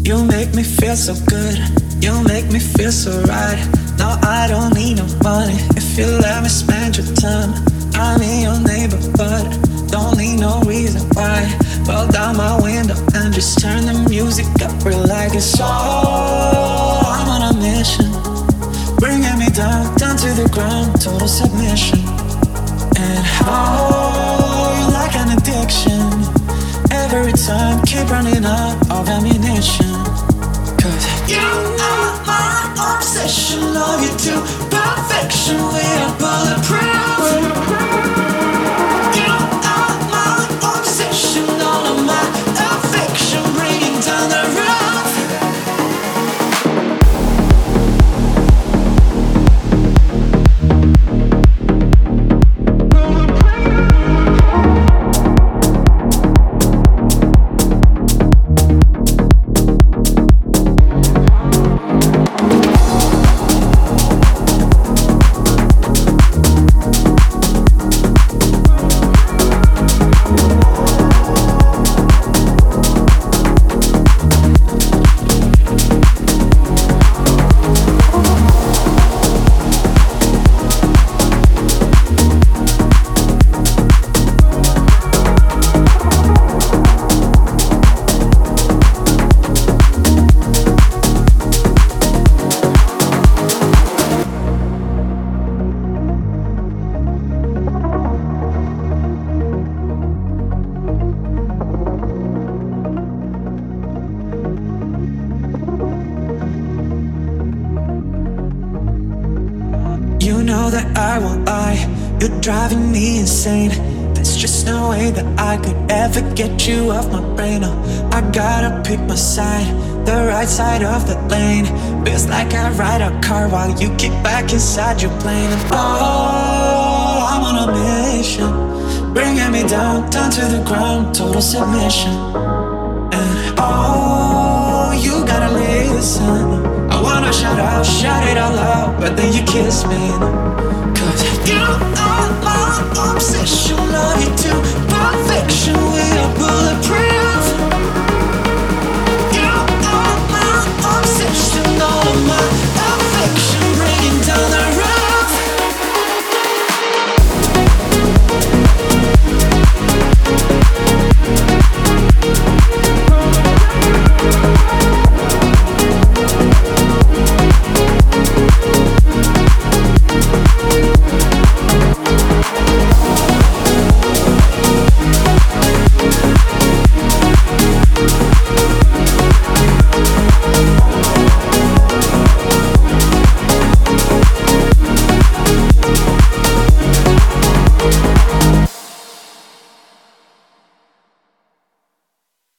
You make me feel so good. You make me feel so right. No, I don't need no money. If you let me spend your time, I'm in your neighborhood. Don't need no reason why. Roll down my window and just turn the music up real like it's all. I'm on a mission, bringing me down, down to the ground, total submission. And oh, you like an addiction. Every time, keep running out of ammunition. Cause you are my obsession. Love you to perfection. We are bulletproof. You are my obsession. All of my affection, bringing down the roof. You know that I won't lie, you're driving me insane. There's just no way that I could ever get you off my brain. Oh, I gotta pick my side, the right side of the lane. Feels like I ride a car while you kick back inside your plane. And oh, I'm on a mission, bringing me down, down to the ground, total submission. And oh, you gotta listen. I wanna shout out, shout it out loud, but then you kiss me. Cause you are my obsession. Love you to perfection. We are bulletproof.